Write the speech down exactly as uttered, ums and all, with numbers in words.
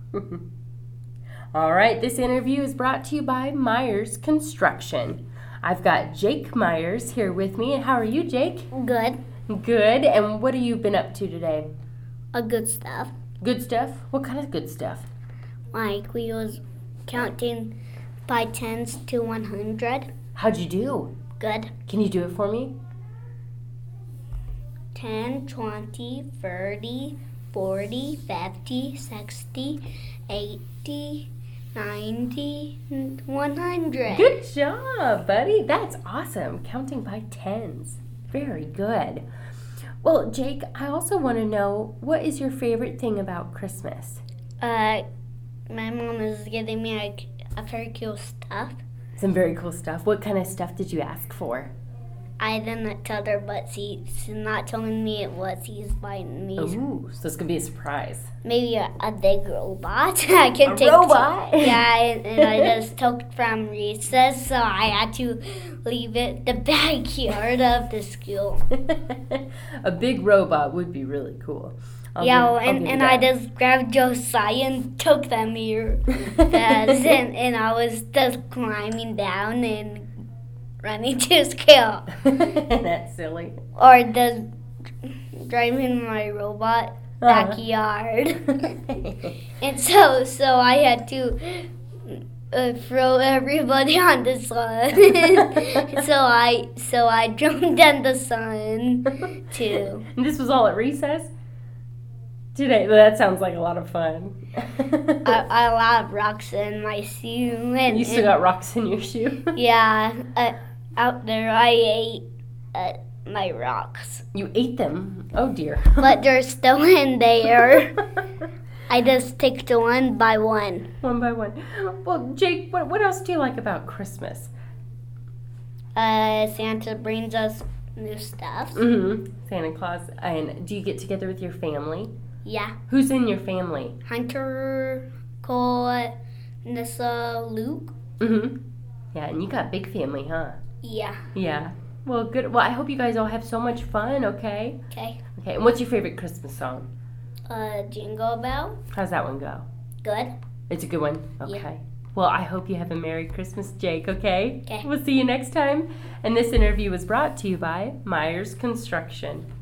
All right, this interview is brought to you by Myers Construction. I've got Jake Myers here with me. How are you, Jake? Good. Good. And what have you been up to today? A good stuff. Good stuff? What kind of good stuff? Like we was counting by tens to one hundred. How'd you do? Good. Can you do it for me? ten, twenty, thirty, forty, fifty, sixty, eighty, ninety, one hundred. Good job, buddy. That's awesome. Counting by tens. Very good. Well, Jake, I also want to know, what is your favorite thing about Christmas? Uh, my mom is getting me like a very cool stuff. Some very cool stuff. What kind of stuff did you ask for? I didn't tell her, but she's not telling me what she's buying me. Ooh, so it's going to be a surprise. Maybe a, a big robot. I can A take robot? T- yeah, and, and I just took from recess, so I had to leave it the backyard of the school. A big robot would be really cool. I'll yeah, give- I'll and, give you and I that. just grabbed Josiah and took them here. Yes, and, and I was just climbing down and running to school. That's silly. Or just driving my robot Uh-huh. backyard. And so so I had to uh, throw everybody on the sun. so I so I jumped on the sun too. And this was all at recess? Today, that sounds like a lot of fun. I, I allowed rocks in my shoe. And, You still and- got rocks in your shoe? Yeah, uh, out there I ate uh, my rocks. You ate them? Oh, dear. But they're still in there. I just picked one by one. One by one. Well, Jake, what, what else do you like about Christmas? Uh, Santa brings us new stuff. Mm-hmm. Santa Claus. And do you get together with your family? Yeah. Who's in your family? Hunter, Cole, Nissa, Luke. Mm-hmm. Yeah, and you got a big family, huh? Yeah. Yeah. Well, good. Well, I hope you guys all have so much fun, okay? Okay. Okay, and what's your favorite Christmas song? Uh, Jingle Bell. How's that one go? Good. It's a good one? Okay. Yeah. Well, I hope you have a Merry Christmas, Jake, okay? Okay. We'll see you next time. And this interview was brought to you by Myers Construction.